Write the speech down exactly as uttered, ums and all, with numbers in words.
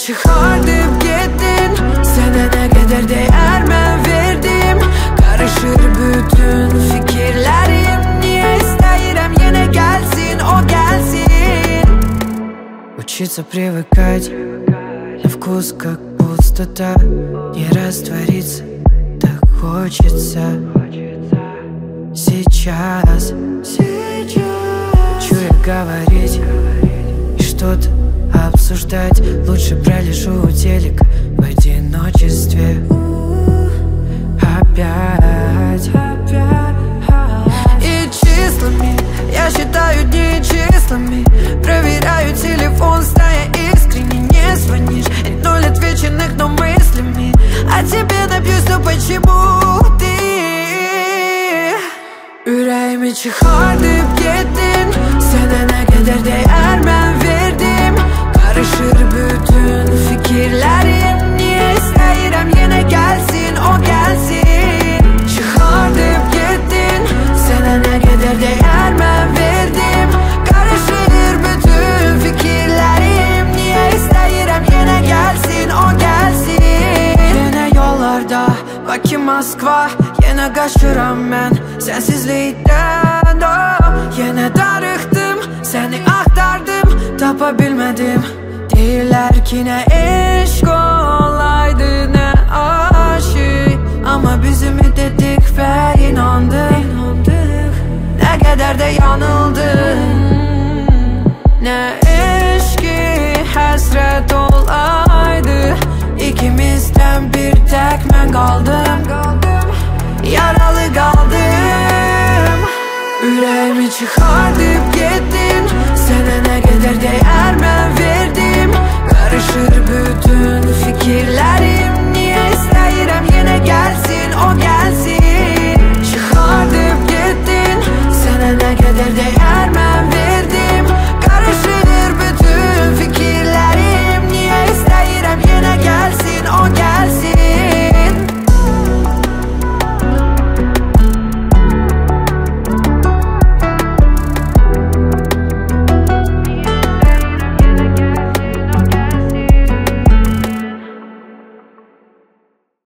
çıkardıp gittin. Sana ne kadar değer ben verdim. Karışır bütün fikirlerim. Niye istəyirəm yine gelsin, o gelsin. Учиться привыкать на вкус, как пустота. Не раствориться так хочется. Сейчас, сейчас хочу я говорить и что-то обсуждать. Лучше пролежу у телека в одиночестве. Опять, опять. И числами я считаю дни числами. Проверяю телефон, зная искренне. Не звонишь, и ноль отвеченных, но мыслями. А тебе напьюсь, но почему ты yüreğimi çıkardıp gittin. Sana ne kadar değer ben verdim. Karışır bütün fikirlerim. Niye istəyirəm yine gelsin, o gelsin. Çıkardıp gittin. Sana ne kadar değer ben verdim. Karışır bütün fikirlerim. Niye istəyirəm yine gelsin, o gelsin. Yine yollarda Bakı Moskva. Yine kaçıram ben sensizlikten, oh. Yine darıktım, seni aktardım, tapabilmedim. Değiller ki ne iş kolaydı ne aşık. Ama bizim dedik ve inandık. Ne kadar da yanıldım. Ne iş ki hasret olaydı. İkimizden bir tek ben kaldım. Yaralı kaldım. Yüreğimi çıkardıp gittin.